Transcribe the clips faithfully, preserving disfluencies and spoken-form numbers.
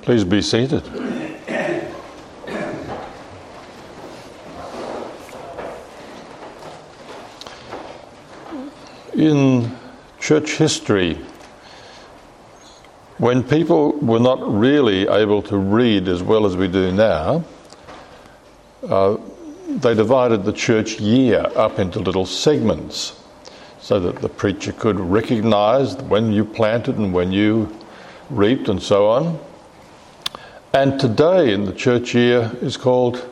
Please be seated. In church history, when people were not really able to read as well as we do now, uh, they divided the church year up into little segments so that the preacher could recognise when you planted and when you reaped and so on. And today in the church year is called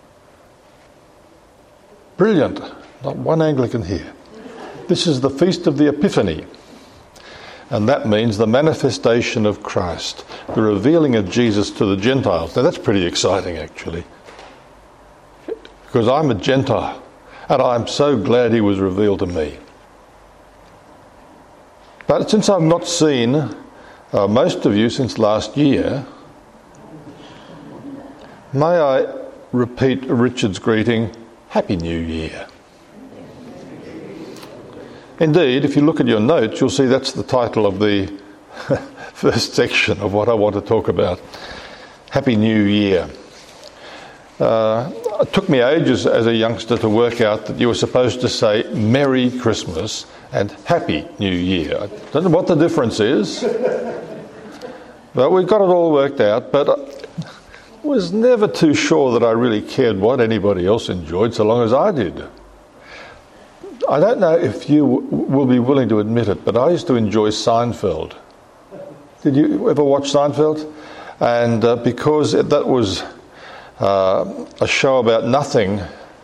brilliant. Not one Anglican here. This is the Feast of the Epiphany. And that means the manifestation of Christ, the revealing of Jesus to the Gentiles. Now that's pretty exciting actually. Because I'm a Gentile and I'm so glad he was revealed to me. But since I've not seen uh, most of you since last year, may I repeat Richard's greeting, Happy New Year. Indeed, if you look at your notes, you'll see that's the title of the first section of what I want to talk about. Happy New Year. Uh, it took me ages as a youngster to work out that you were supposed to say Merry Christmas and Happy New Year. I don't know what the difference is, but we got it all worked out. But I was never too sure that I really cared what anybody else enjoyed so long as I did. I don't know if you will be willing to admit it, but I used to enjoy Seinfeld. Did you ever watch Seinfeld? And uh, because it, that was uh, a show about nothing,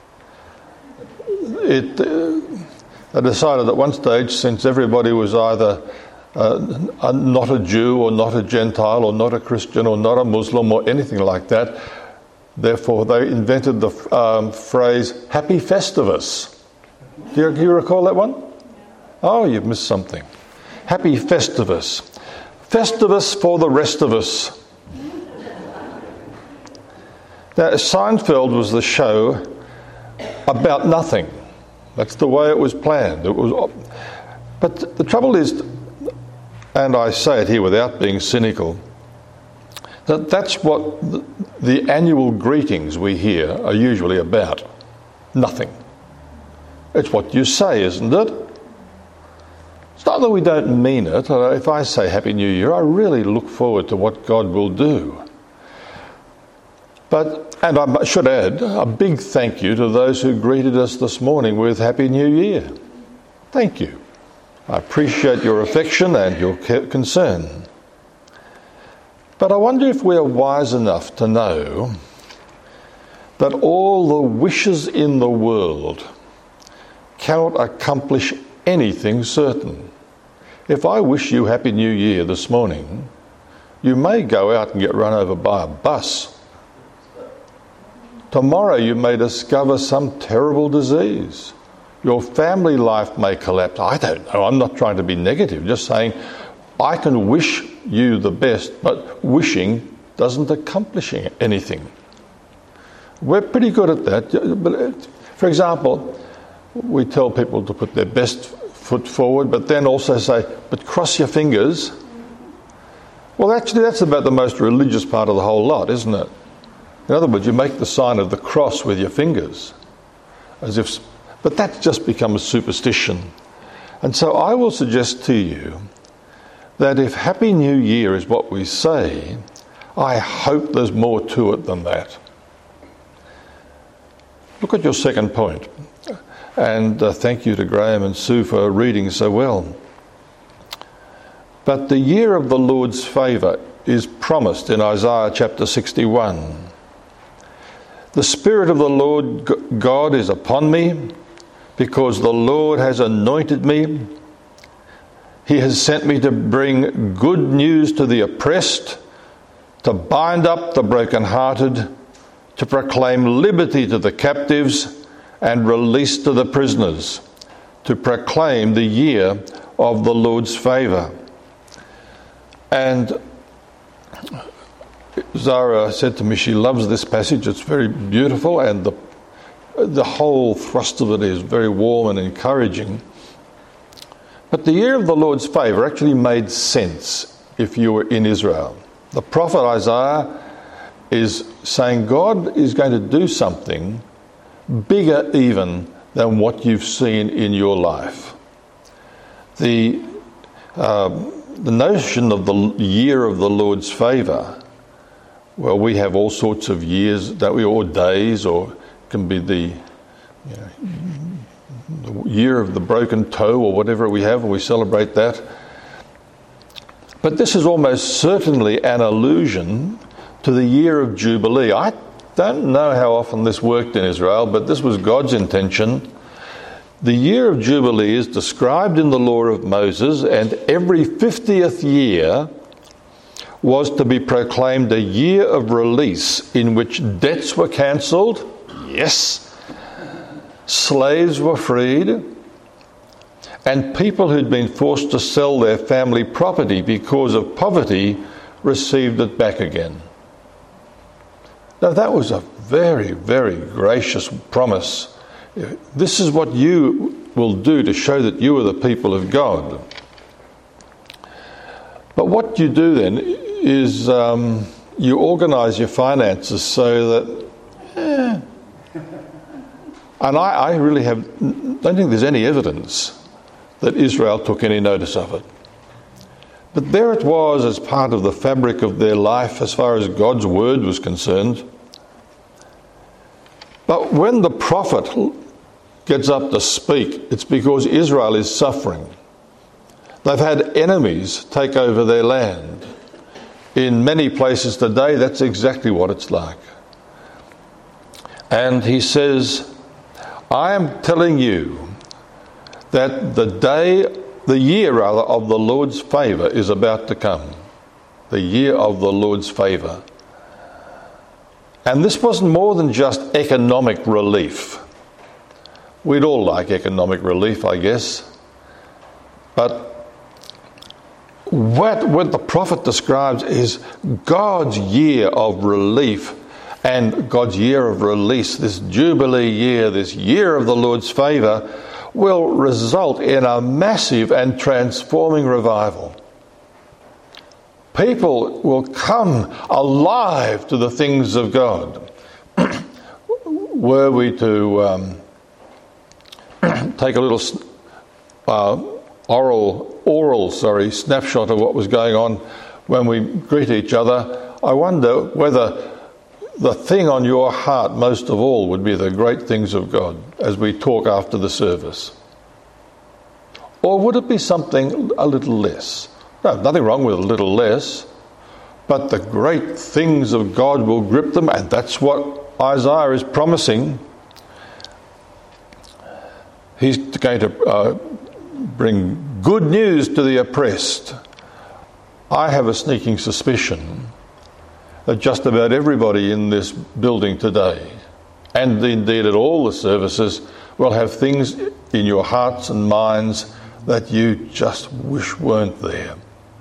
it uh, I decided at one stage, since everybody was either uh, not a Jew or not a Gentile or not a Christian or not a Muslim or anything like that, therefore they invented the um, phrase Happy Festivus. Do you, do you recall that one? Oh, you've missed something. Happy Festivus. Festivus for the rest of us. Now, Seinfeld was the show about nothing. That's the way it was planned. It was, but the trouble is, and I say it here without being cynical, that that's what the, the annual greetings we hear are usually about. Nothing. It's what you say, isn't it? It's not that we don't mean it. If I say Happy New Year, I really look forward to what God will do. But, and I should add, a big thank you to those who greeted us this morning with Happy New Year. Thank you. I appreciate your affection and your concern. But I wonder if we are wise enough to know that all the wishes in the world cannot accomplish anything certain. If I wish you Happy New Year this morning, you may go out and get run over by a bus. Tomorrow you may discover some terrible disease. Your family life may collapse. I don't know. I'm not trying to be negative. Just saying I can wish you the best, but wishing doesn't accomplish anything. We're pretty good at that. For example, we tell people to put their best foot forward, but then also say, but cross your fingers. Well, actually, that's about the most religious part of the whole lot, isn't it? In other words, you make the sign of the cross with your fingers, as if, but that's just become a superstition. And so I will suggest to you that if Happy New Year is what we say, I hope there's more to it than that. Look at your second point. And uh, thank you to Graham and Sue for reading so well. But the year of the Lord's favour is promised in Isaiah chapter sixty-one. The Spirit of the Lord God is upon me, because the Lord has anointed me. He has sent me to bring good news to the oppressed, to bind up the brokenhearted, to proclaim liberty to the captives, and release to the prisoners, to proclaim the year of the Lord's favour. And Zara said to me she loves this passage. It's very beautiful, and the the whole thrust of it is very warm and encouraging. But the year of the Lord's favour actually made sense if you were in Israel. The prophet Isaiah is saying God is going to do something bigger even than what you've seen in your life. The, uh, the notion of the year of the Lord's favour, well, we have all sorts of years, that we or days, or it can be the, you know, the year of the broken toe or whatever we have, and we celebrate that. But this is almost certainly an allusion to the year of Jubilee. I don't know how often this worked in Israel, but this was God's intention. The year of Jubilee is described in the law of Moses, and every fiftieth year was to be proclaimed a year of release in which debts were cancelled, yes, slaves were freed, and people who'd been forced to sell their family property because of poverty received it back again. Now that was a very, very gracious promise. This is what you will do to show that you are the people of God. But what you do then is um, you organise your finances so that, eh, and I, I really have, don't think there's any evidence that Israel took any notice of it. But there it was as part of the fabric of their life as far as God's word was concerned. But when the prophet gets up to speak, it's because Israel is suffering. They've had enemies take over their land. In many places today, that's exactly what it's like. And he says, I am telling you that the day, the year rather, of the Lord's favour is about to come. The year of the Lord's favour. And this wasn't more than just economic relief. We'd all like economic relief, I guess. But what, what the prophet describes is God's year of relief and God's year of release, this Jubilee year, this year of the Lord's favour, will result in a massive and transforming revival. People will come alive to the things of God. Were we to um, take a little uh, oral, oral, sorry, snapshot of what was going on when we greet each other, I wonder whether the thing on your heart most of all would be the great things of God as we talk after the service. Or would it be something a little less? No, nothing wrong with a little less, but the great things of God will grip them, and that's what Isaiah is promising. He's going to uh, bring good news to the oppressed. I have a sneaking suspicion that just about everybody in this building today, and indeed at all the services, will have things in your hearts and minds that you just wish weren't there.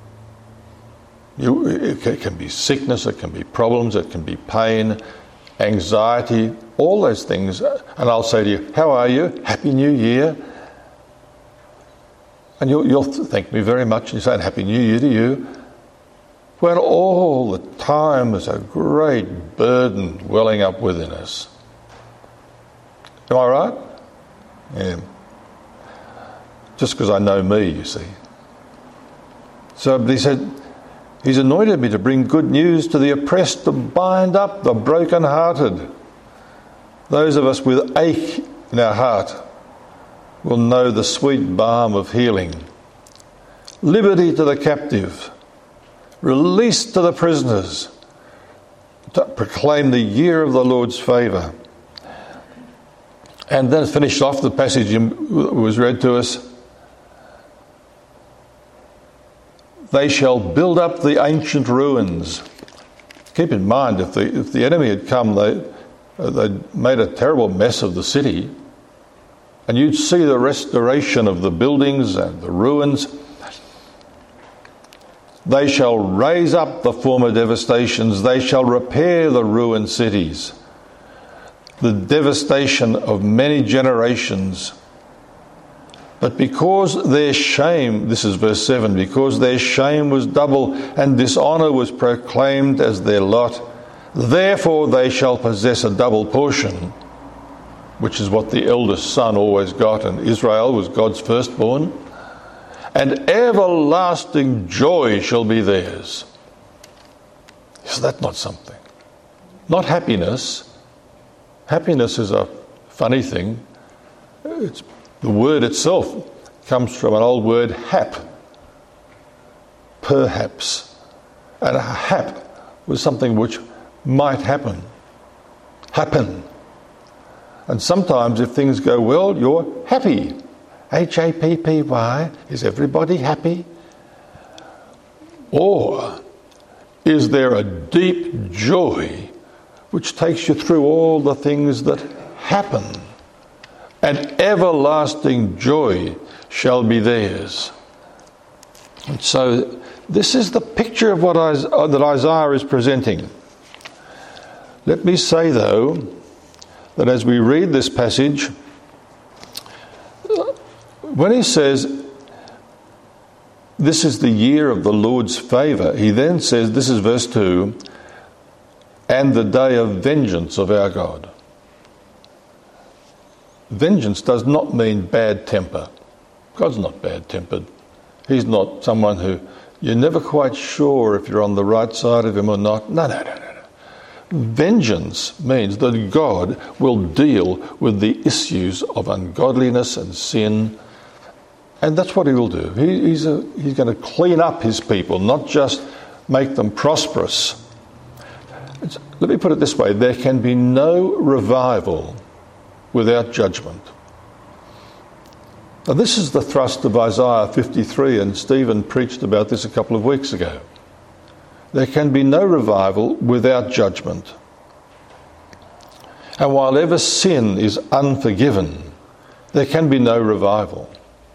You, it can be sickness, it can be problems, it can be pain, anxiety, all those things. And I'll say to you, how are you? Happy New Year. And you'll, you'll thank me very much, and you say, Happy New Year to you. When all the time there's a great burden welling up within us. Am I right? Yeah. Just because I know me, you see. So he said, He's anointed me to bring good news to the oppressed, to bind up the brokenhearted. Those of us with ache in our heart will know the sweet balm of healing. Liberty to the captive. Release to the prisoners, to proclaim the year of the Lord's favour. And then finished off the passage was read to us. They shall build up the ancient ruins. Keep in mind, if the if the enemy had come, they they'd made a terrible mess of the city, and you'd see the restoration of the buildings and the ruins. They shall raise up the former devastations. They shall repair the ruined cities. The devastation of many generations. But because their shame, this is verse seven, because their shame was double and dishonour was proclaimed as their lot, therefore they shall possess a double portion, which is what the eldest son always got, and Israel was God's firstborn, and everlasting joy shall be theirs. Is that not something? Not happiness. Happiness is a funny thing. It's, the word itself comes from an old word, hap, perhaps. And a hap was something which might happen. Happen. And sometimes if things go well, you're happy. H A P P Y. Is everybody happy? Or is there a deep joy which takes you through all the things that happen? And everlasting joy shall be theirs. And so this is the picture of what Isaiah, that Isaiah is presenting. Let me say, though, that as we read this passage, when he says, this is the year of the Lord's favour, he then says, this is verse two, and the day of vengeance of our God. Vengeance does not mean bad temper. God's not bad-tempered. He's not someone who you're never quite sure if you're on the right side of him or not. No, no, no, no, no. Vengeance means that God will deal with the issues of ungodliness and sin, and that's what he will do. He, he's, a, he's going to clean up his people, not just make them prosperous. It's, let me put it this way. There can be no revival without judgment. Now, this is the thrust of Isaiah fifty-three, and Stephen preached about this a couple of weeks ago. There can be no revival without judgment. And while ever sin is unforgiven, there can be no revival.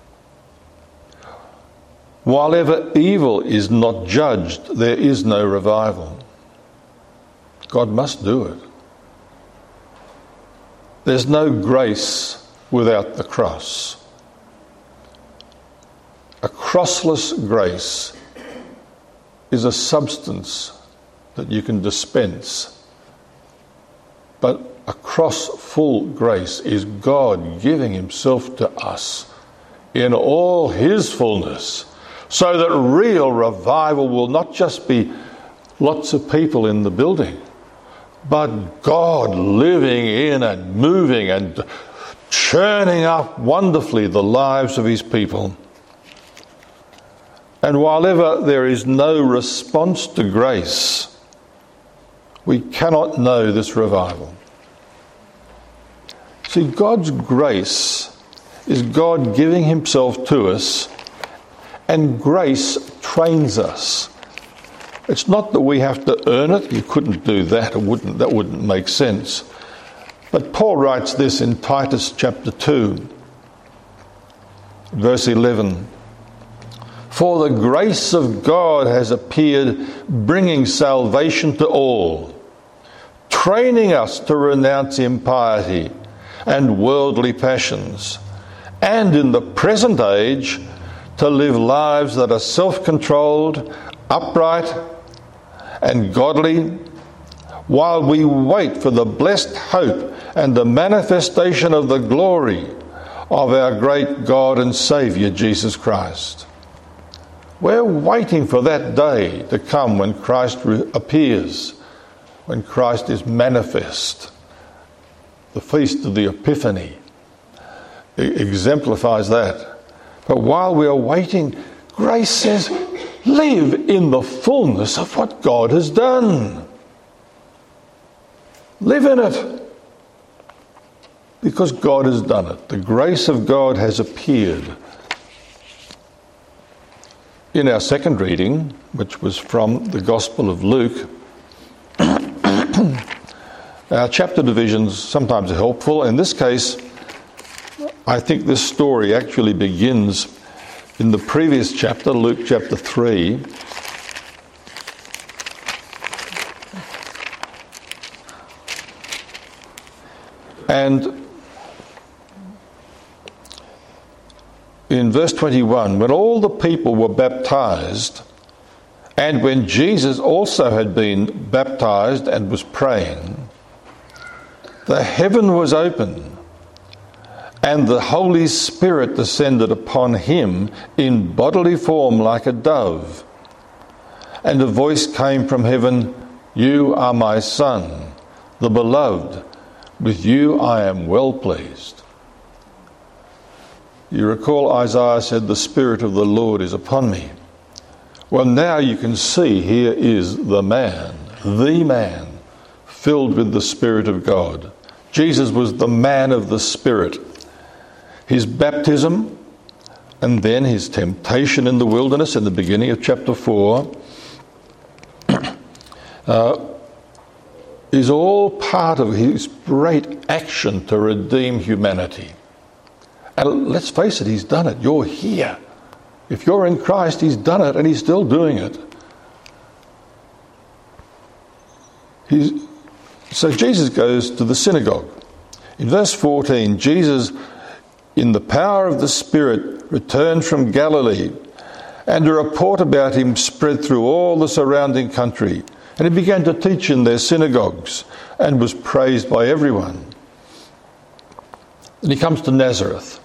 While ever evil is not judged, there is no revival. God must do it. There's no grace without the cross. A crossless grace is a substance that you can dispense. But a cross-full grace is God giving himself to us in all his fullness, so that real revival will not just be lots of people in the building, but God living in and moving and churning up wonderfully the lives of his people. And while ever there is no response to grace, we cannot know this revival. See, God's grace is God giving himself to us, and grace trains us. It's not that we have to earn it. You couldn't do that. It wouldn't, that wouldn't make sense. But Paul writes this in Titus chapter two, verse eleven. For the grace of God has appeared, bringing salvation to all, training us to renounce impiety and worldly passions, and in the present age to live lives that are self-controlled, upright, and godly, while we wait for the blessed hope and the manifestation of the glory of our great God and Saviour, Jesus Christ. We're waiting for that day to come when Christ re- appears, when Christ is manifest. The Feast of the Epiphany exemplifies that. But while we are waiting, grace says, live in the fullness of what God has done. Live in it. Because God has done it. The grace of God has appeared. In our second reading, which was from the Gospel of Luke, our chapter divisions sometimes are helpful. In this case, I think this story actually begins in the previous chapter, Luke chapter three. And in verse twenty-one, when all the people were baptized, and when Jesus also had been baptized and was praying, the heaven was opened, and the Holy Spirit descended upon him in bodily form like a dove. And a voice came from heaven, "You are my Son, the beloved. With you I am well pleased." You recall Isaiah said, "The Spirit of the Lord is upon me." Well, now you can see here is the man, the man, filled with the Spirit of God. Jesus was the man of the Spirit. His baptism and then his temptation in the wilderness in the beginning of chapter four uh, is all part of his great action to redeem humanity. And let's face it, he's done it. You're here. If you're in Christ, he's done it and he's still doing it. He's, so Jesus goes to the synagogue. In verse fourteen, Jesus, in the power of the Spirit, returned from Galilee, and a report about him spread through all the surrounding country. And he began to teach in their synagogues and was praised by everyone. And he comes to Nazareth.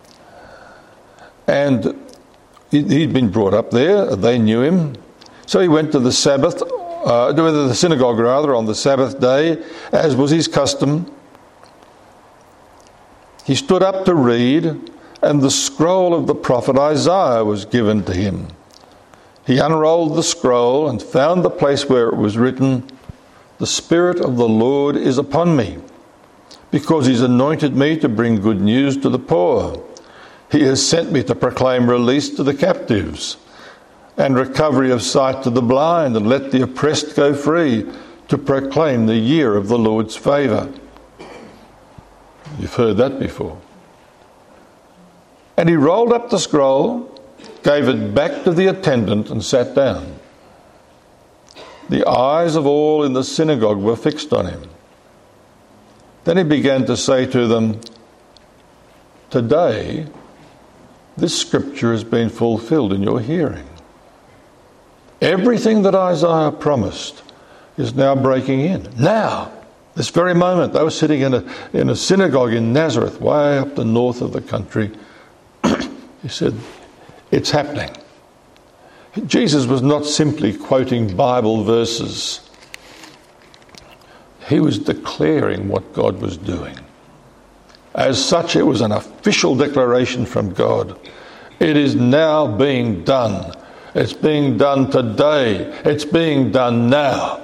And he'd been brought up there. They knew him. So he went to the Sabbath, uh, to the synagogue rather, on the Sabbath day, as was his custom. He stood up to read, and the scroll of the prophet Isaiah was given to him. He unrolled the scroll and found the place where it was written, "The Spirit of the Lord is upon me, because he's anointed me to bring good news to the poor. He has sent me to proclaim release to the captives and recovery of sight to the blind, and let the oppressed go free, to proclaim the year of the Lord's favour." You've heard that before. And he rolled up the scroll, gave it back to the attendant, and sat down. The eyes of all in the synagogue were fixed on him. Then he began to say to them, "Today, this scripture has been fulfilled in your hearing. Everything that Isaiah promised is now breaking in. Now, this very moment." They were sitting in a, in a synagogue in Nazareth, way up the north of the country. He said, it's happening. Jesus was not simply quoting Bible verses. He was declaring what God was doing. As such, it was an official declaration from God. It is now being done. It's being done today. It's being done now.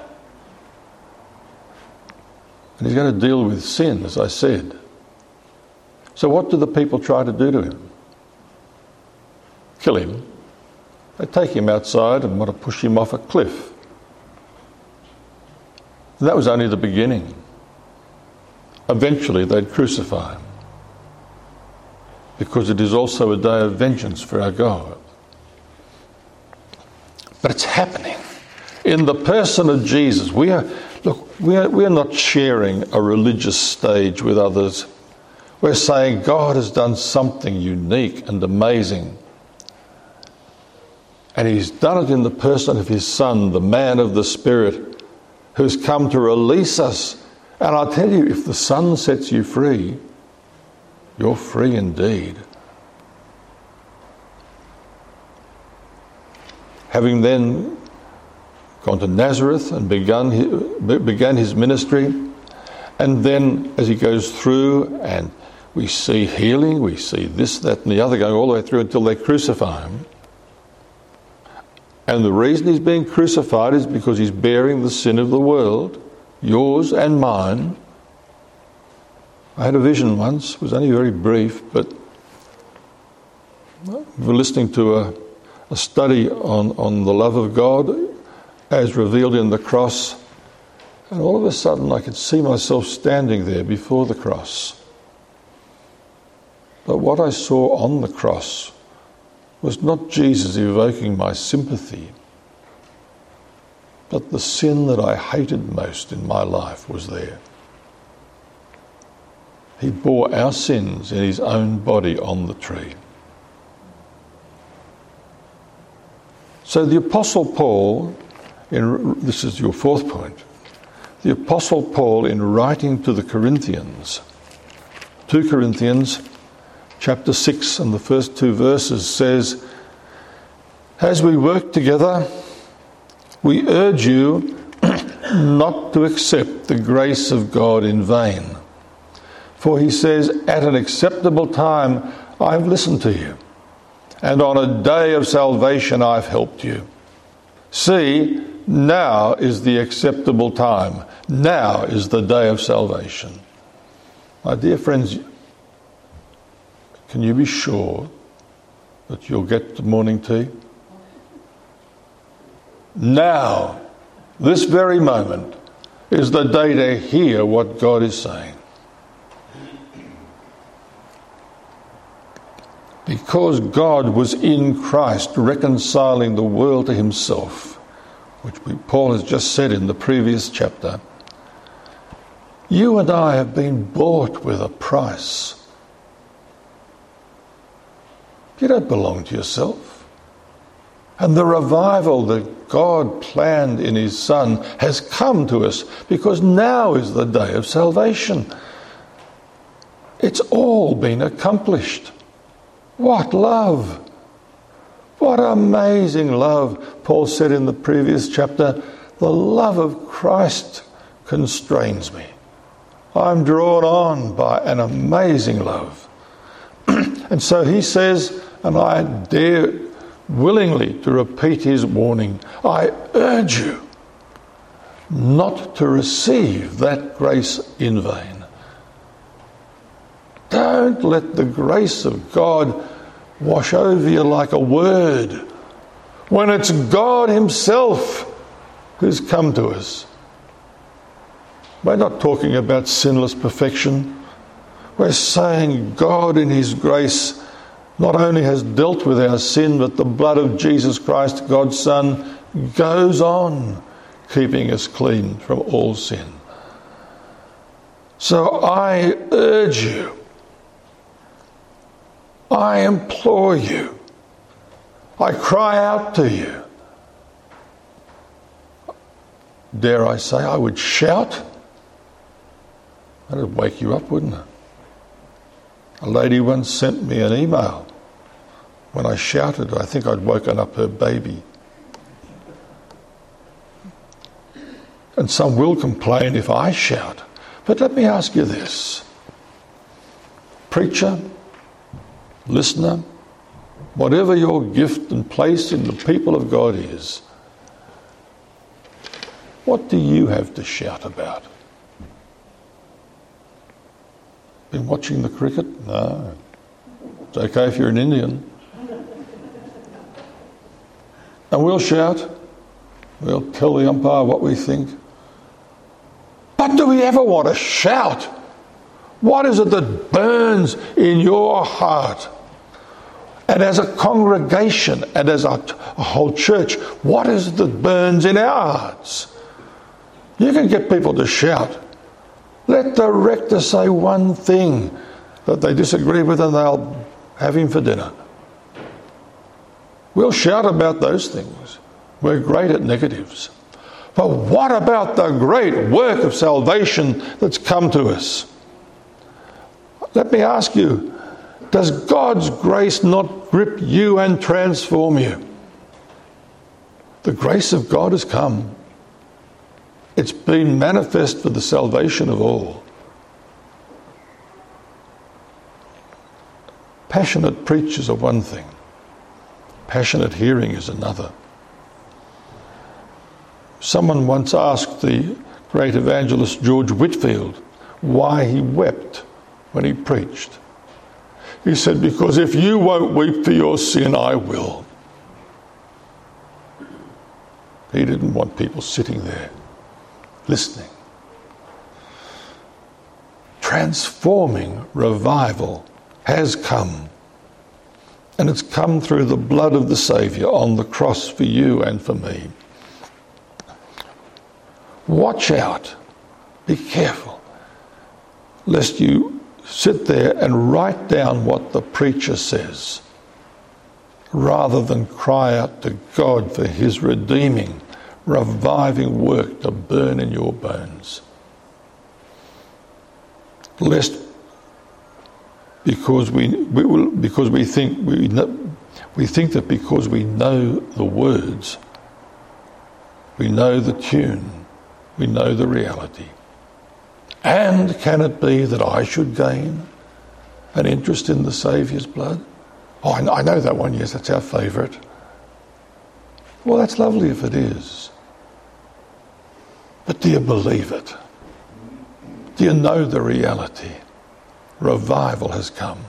And he's going to deal with sin, as I said. So what do the people try to do to him? Kill him. They take him outside and want to push him off a cliff. And that was only the beginning. Eventually they'd crucify him, because it is also a day of vengeance for our God. But it's happening. In the person of Jesus, we are, look, we are, we are not sharing a religious stage with others. We're saying God has done something unique and amazing. And he's done it in the person of his Son, the man of the Spirit, who's come to release us. And I tell you, if the Son sets you free, you're free indeed. Having then gone to Nazareth and begun his, began his ministry, and then as he goes through, and we see healing, we see this, that and the other, going all the way through until they crucify him. And the reason he's being crucified is because he's bearing the sin of the world, yours and mine. I had a vision once, it was only very brief, but we were listening to a, a study on, on the love of God as revealed in the cross, and all of a sudden I could see myself standing there before the cross. But what I saw on the cross was not Jesus evoking my sympathy, but the sin that I hated most in my life was there. He bore our sins in his own body on the tree. So the Apostle Paul, in, this is your fourth point, the Apostle Paul in writing to the Corinthians, two Corinthians chapter six and the first two verses says, as we work together, we urge you not to accept the grace of God in vain. For he says, at an acceptable time I've listened to you, and on a day of salvation I've helped you. See, now is the acceptable time. Now is the day of salvation. My dear friends, can you be sure that you'll get the morning tea? Now, this very moment, is the day to hear what God is saying. Because God was in Christ reconciling the world to himself, which Paul has just said in the previous chapter, you and I have been bought with a price. You don't belong to yourself. And the revival that God planned in his Son has come to us because now is the day of salvation. It's all been accomplished. What love! What amazing love! Paul said in the previous chapter, the love of Christ constrains me. I'm drawn on by an amazing love. And so he says, and I dare willingly to repeat his warning, I urge you not to receive that grace in vain. Don't let the grace of God wash over you like a word when it's God himself who's come to us. We're not talking about sinless perfection. We're saying God in his grace not only has dealt with our sin, but the blood of Jesus Christ, God's Son, goes on keeping us clean from all sin. So I urge you, I implore you, I cry out to you. Dare I say, I would shout. That'd wake you up, wouldn't it? A lady once sent me an email. When I shouted, I think I'd woken up her baby. And some will complain if I shout. But let me ask you this. Preacher, listener, whatever your gift and place in the people of God is, what do you have to shout about? Been watching the cricket? No. It's okay if you're an Indian. And we'll shout. We'll tell the umpire what we think. But do we ever want to shout? What is it that burns in your heart? And as a congregation and as a, a whole church, what is it that burns in our hearts? You can get people to shout. Let the rector say one thing that they disagree with and they'll have him for dinner. We'll shout about those things. We're great at negatives. But what about the great work of salvation that's come to us? Let me ask you, does God's grace not grip you and transform you? The grace of God has come. It's been manifest for the salvation of all. Passionate preachers are one thing. Passionate hearing is another. Someone once asked the great evangelist George Whitefield why he wept when he preached. He said, because if you won't weep for your sin, I will. He didn't want people sitting there listening. Transforming revival has come. And it's come through the blood of the Saviour on the cross for you and for me. Watch out. Be careful. Lest you sit there and write down what the preacher says. rather than cry out to God for his redeeming, reviving work to burn in your bones. Lest because we, we will, because we think we know, we think that because we know the words, we know the tune, we know the reality. And can it be that I should gain an interest in the Saviour's blood? Oh, I know that one, yes, that's our favourite. Well, that's lovely if it is. But do you believe it? Do you know the reality? Revival has come.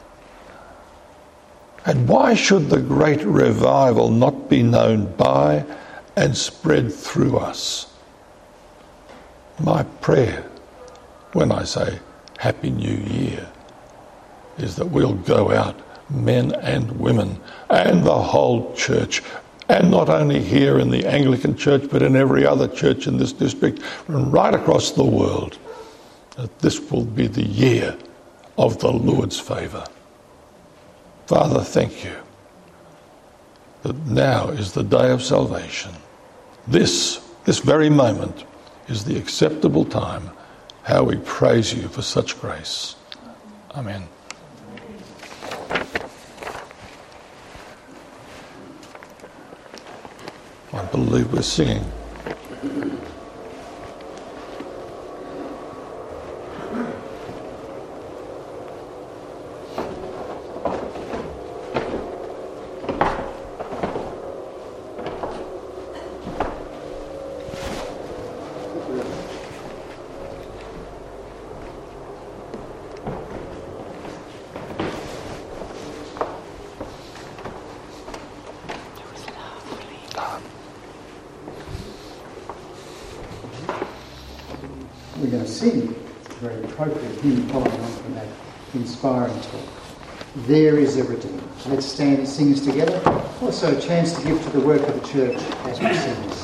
And why should the great revival not be known by and spread through us? My prayer when I say Happy New Year is that we'll go out, men and women, and the whole church, and not only here in the Anglican Church, but in every other church in this district and right across the world, that this will be the year of the Lord's favour. Father, thank you that now is the day of salvation. This, this very moment is the acceptable time. How we praise you for such grace. Amen. I believe we're singing. We're going to sing a very appropriate hymn following on from that inspiring talk. There is a Redeemer. Let's stand and sing this together. Also a chance to give to the work of the church as we sing this.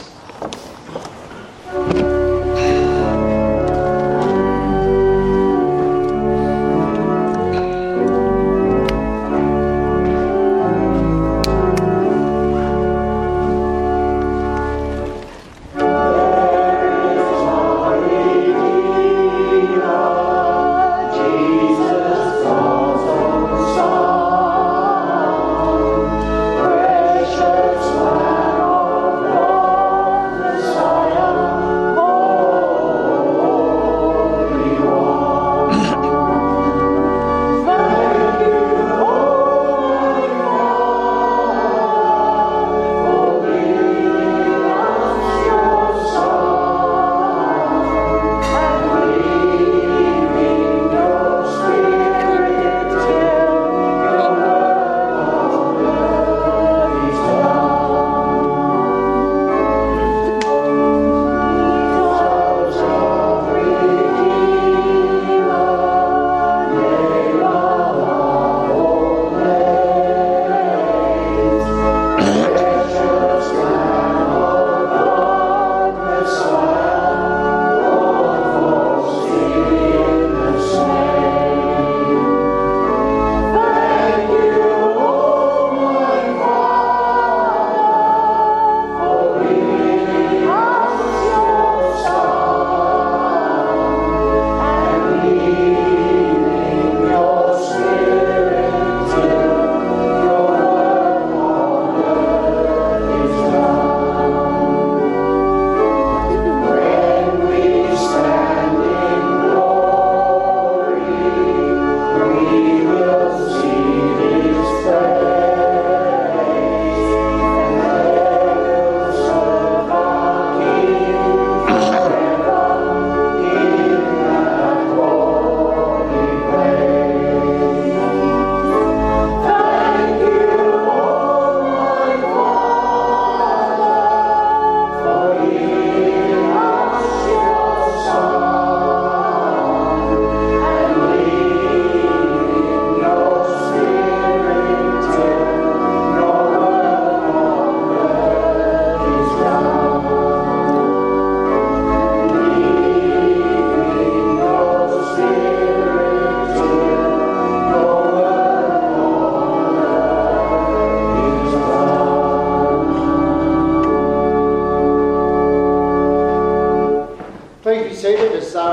Precious one of God.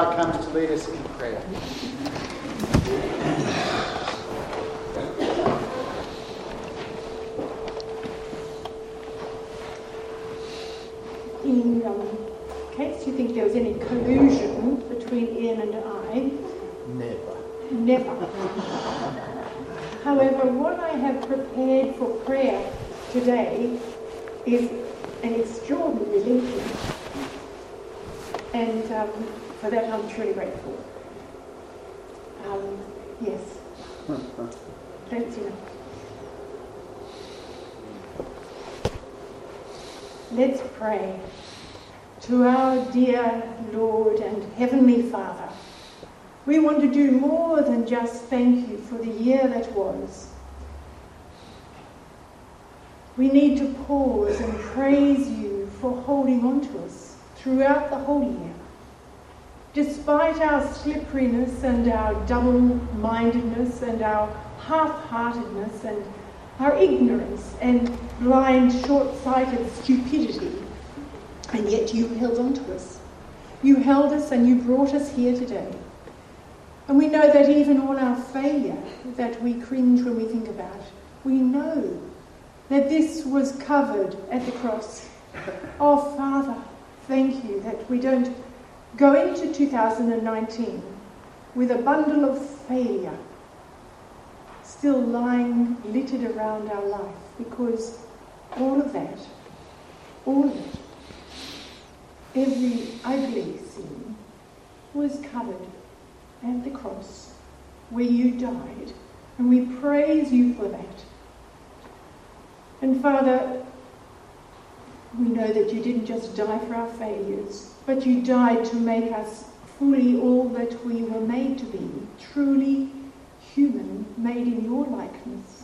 Sarah comes to lead us in prayer. In um, case you think there was any collusion between Ian and I, Never. never. However, what I have prepared for prayer today is an extraordinary linking, and um, for that I'm truly grateful. Um, yes, that's enough. Let's pray. To our dear Lord and Heavenly Father, we want to do more than just thank you for the year that was. We need to pause and praise you for holding on to us throughout the whole year. Despite our slipperiness and our double-mindedness and our half-heartedness and our ignorance and blind, short-sighted stupidity, and yet you held on to us. You held us and you brought us here today. And we know that even all our failure that we cringe when we think about, we know that this was covered at the cross. Oh, Father, thank you that we don't go into two thousand nineteen with a bundle of failure still lying littered around our life, because all of that, all of it, every ugly sin was covered at the cross where you died, and we praise you for that. And Father, we know that you didn't just die for our failures, but you died to make us fully all that we were made to be, truly human, made in your likeness.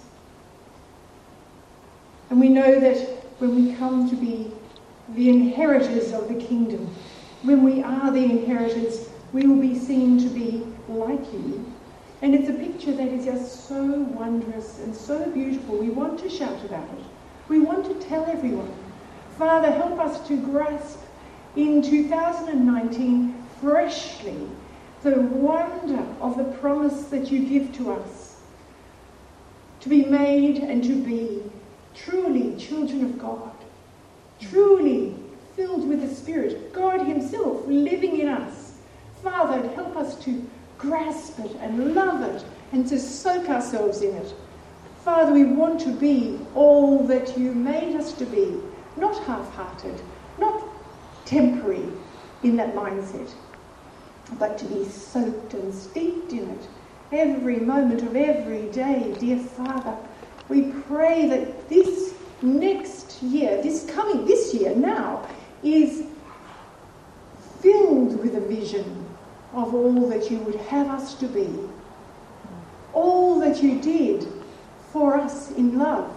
And we know that when we come to be the inheritors of the kingdom, when we are the inheritors, we will be seen to be like you. And it's a picture that is just so wondrous and so beautiful. We want to shout about it. We want to tell everyone. Father, help us to grasp in two thousand nineteen freshly the wonder of the promise that you give to us, to be made and to be truly children of God, truly filled with the Spirit, God himself living in us. Father, help us to grasp it and love it and to soak ourselves in it. Father, we want to be all that you made us to be, not half-hearted, not temporary in that mindset, but to be soaked and steeped in it every moment of every day. Dear Father, we pray that this next year, this coming, this year now, is filled with a vision of all that you would have us to be, all that you did for us in love,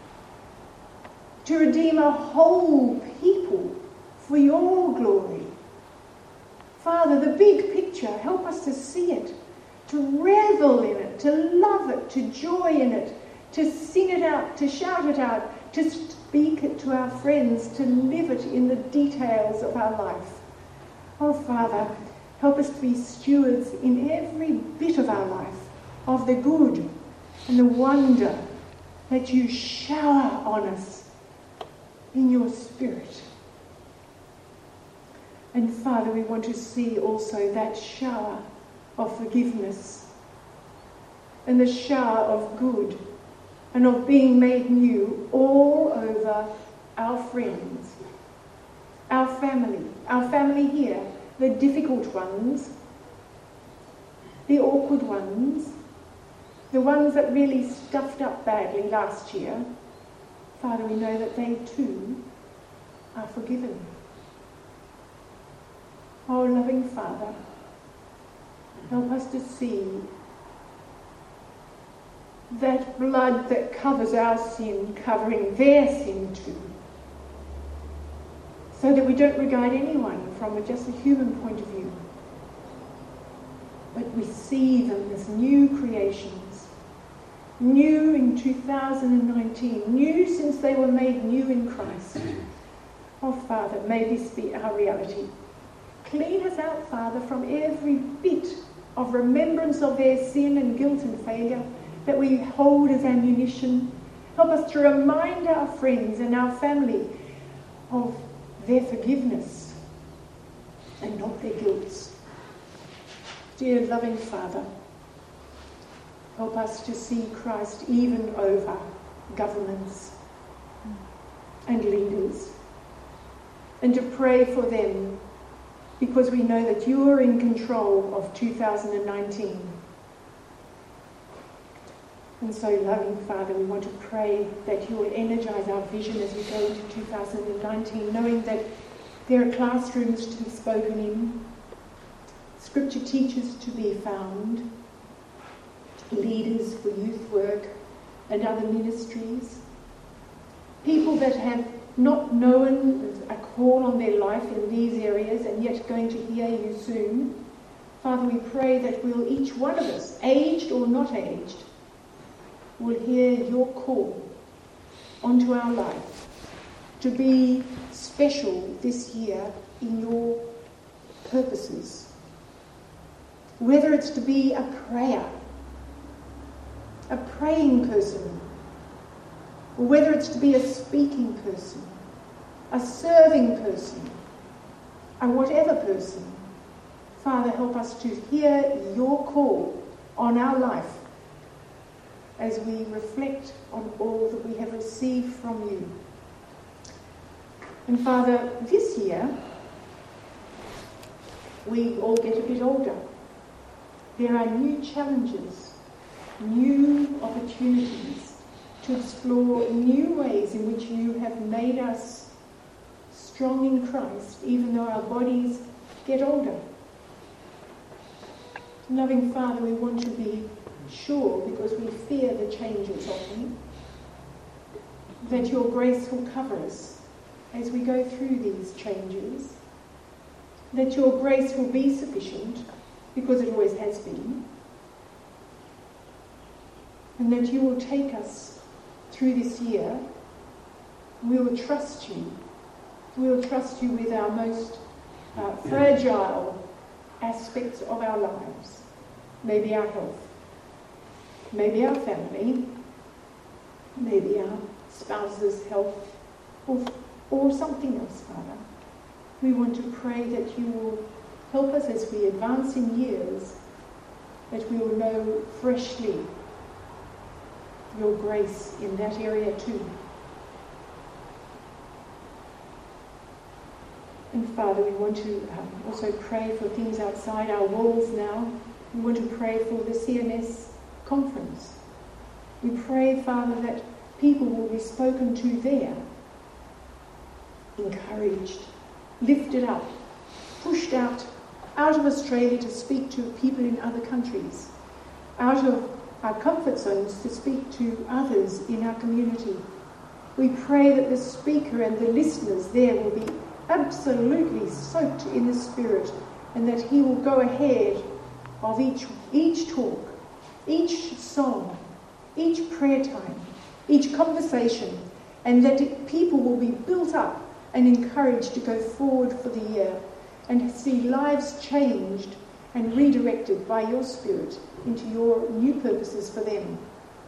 to redeem a whole people for your glory. Father, the big picture, help us to see it, to revel in it, to love it, to joy in it, to sing it out, to shout it out, to speak it to our friends, to live it in the details of our life. Oh, Father, help us to be stewards in every bit of our life of the good and the wonder that you shower on us in your Spirit. And Father, we want to see also that shower of forgiveness and the shower of good and of being made new all over our friends, our family, our family here, the difficult ones, the awkward ones, the ones that really stuffed up badly last year. Father, we know that they too are forgiven. Oh, loving Father, help us to see that blood that covers our sin, covering their sin too, so that we don't regard anyone from just a human point of view, but we see them as new creations, new in two thousand nineteen, new since they were made new in Christ. Oh, Father, may this be our reality. Clean us out, Father, from every bit of remembrance of their sin and guilt and failure that we hold as ammunition. Help us to remind our friends and our family of their forgiveness and not their guilt. Dear loving Father, help us to see Christ even over governments and leaders, and to pray for them, because we know that you are in control of two thousand nineteen. And so, loving Father, we want to pray that you will energise our vision as we go into two thousand nineteen, knowing that there are classrooms to be spoken in, scripture teachers to be found, leaders for youth work and other ministries, people that have not known a call on their life in these areas and yet going to hear you soon. Father, we pray that we'll, each one of us, aged or not aged, will hear your call onto our life to be special this year in your purposes. Whether it's to be a prayer, a praying person, or whether it's to be a speaking person, a serving person, a whatever person. Father, help us to hear your call on our life as we reflect on all that we have received from you. And Father, this year, we all get a bit older. There are new challenges, new opportunities to explore new ways in which you have made us strong in Christ, even though our bodies get older. Loving Father, we want to be sure, because we fear the changes often, that your grace will cover us as we go through these changes, that your grace will be sufficient, because it always has been, and that you will take us through this year. We will trust you. We will trust you with our most uh, fragile aspects of our lives. Maybe our health, maybe our family, maybe our spouse's health, or, or something else, Father. We want to pray that you will help us as we advance in years, that we will know freshly your grace in that area too. And Father, we want to um, also pray for things outside our walls now. We want to pray for the C M S conference. We pray, Father, that people will be spoken to there, encouraged, lifted up, pushed out, out of Australia to speak to people in other countries, out of our comfort zones to speak to others in our community. We pray that the speaker and the listeners there will be absolutely soaked in the Spirit, and that he will go ahead of each, each talk, each song, each prayer time, each conversation, and that it, people will be built up and encouraged to go forward for the year and see lives changed and redirected by your Spirit into your new purposes for them.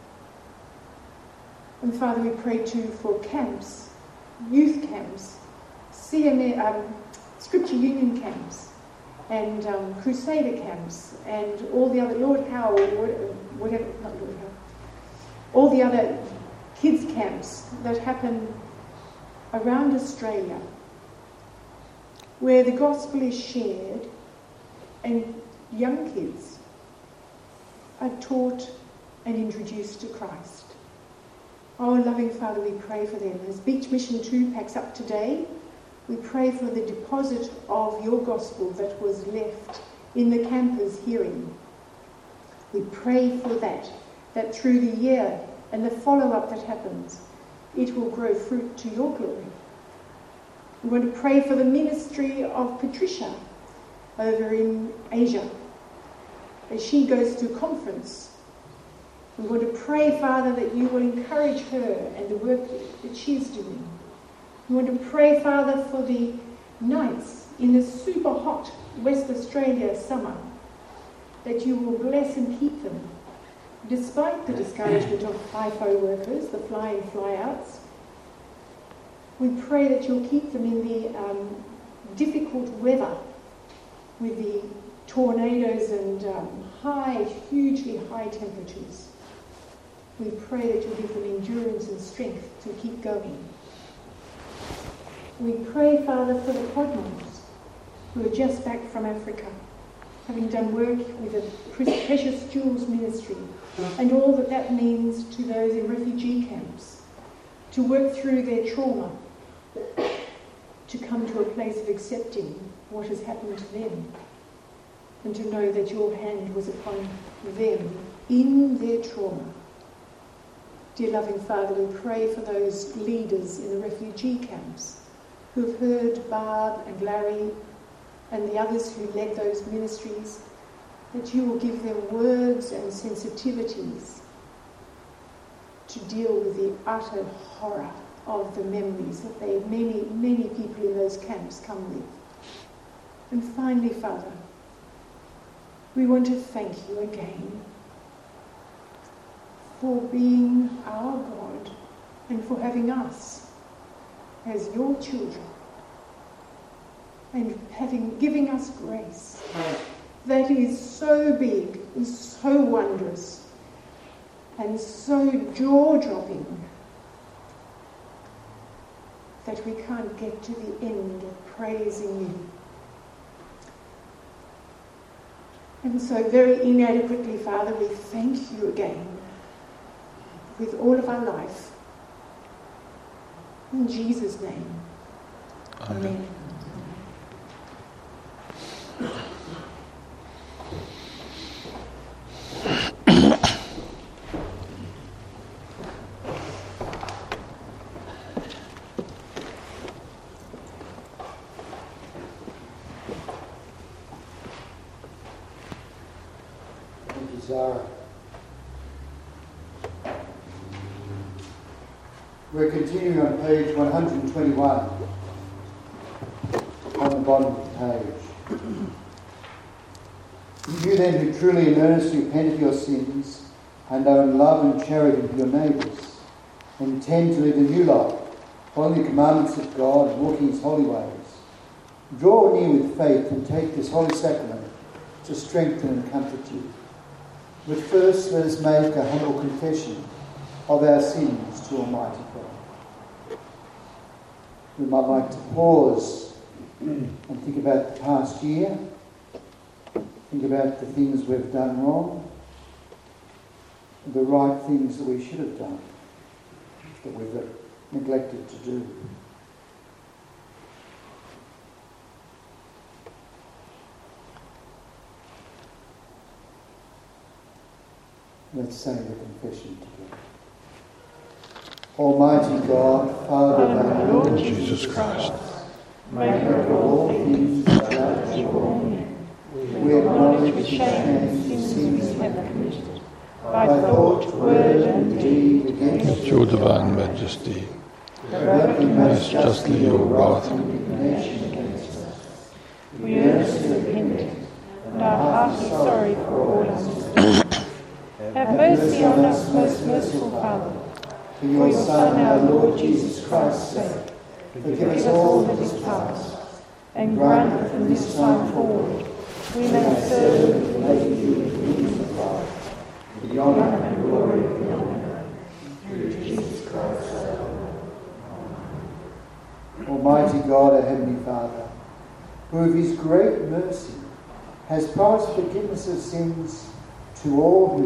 And Father, we pray too for camps, youth camps, C M A, um, Scripture Union camps, and um, Crusader camps, and all the other, Lord Howe, whatever, not Lord Howe, all the other kids camps that happen around Australia, where the gospel is shared and young kids are taught and introduced to Christ. Oh, loving Father, we pray for them. As Beach Mission two packs up today, we pray for the deposit of your gospel that was left in the campers' hearing. We pray for that, that through the year and the follow-up that happens, it will grow fruit to your glory. We want to pray for the ministry of Patricia over in Asia, as she goes to conference. We want to pray, Father, that you will encourage her and the work that she's doing. We want to pray, Father, for the nights in the super hot West Australia summer, that you will bless and keep them, despite the discouragement of FIFO workers, the fly in, fly outs. We pray that you'll keep them in the um, difficult weather with the tornadoes and um, high, hugely high temperatures. We pray that you'll give them endurance and strength to keep going. We pray, Father, for the Podmos, who are just back from Africa, having done work with the Precious Jewels Ministry, and all that that means to those in refugee camps, to work through their trauma, to come to a place of accepting what has happened to them, and to know that your hand was upon them in their trauma. Dear loving Father, we pray for those leaders in the refugee camps who have heard Barb and Larry and the others who led those ministries, that you will give them words and sensitivities to deal with the utter horror of the memories that they, many, many people in those camps come with. And finally, Father, we want to thank you again for being our God and for having us as your children and having giving us grace that is so big, is so wondrous and so jaw-dropping that we can't get to the end of praising you. And so very inadequately, Father, we thank you again with all of our life. In Jesus' name. Amen. Amen. Thank you, Zara. We're continuing on page one hundred twenty-one, on the bottom of the page. You then who truly and earnestly repent of your sins and are in love and charity with your neighbours, and intend to live a new life, following the commandments of God and walking his holy ways, draw near with faith and take this holy sacrament to strengthen and comfort you. But first let us make a humble confession of our sins to Almighty God. We might like to pause and think about the past year, think about the things we've done wrong, the right things that we should have done, that we've neglected to do. Let's say the confession together. Almighty God, Father of our Lord Jesus Christ, maker of all things that are wrong, we acknowledge with shame the sins we have committed, by thought, word and deed against your divine majesty, provoking most justly your wrath and indignation against us. We earnestly repent and are heartily sorry for all our sins. Have mercy on us, most merciful Father, For your Son, our Lord Jesus Christ's sake, forgive us all that is past, and grant that from this time forward we may serve and obey you in the kingdom of God, the honour and glory of your name, through Jesus Christ our Lord. Almighty God, our Heavenly Father, who of his great mercy has promised forgiveness of sins to all who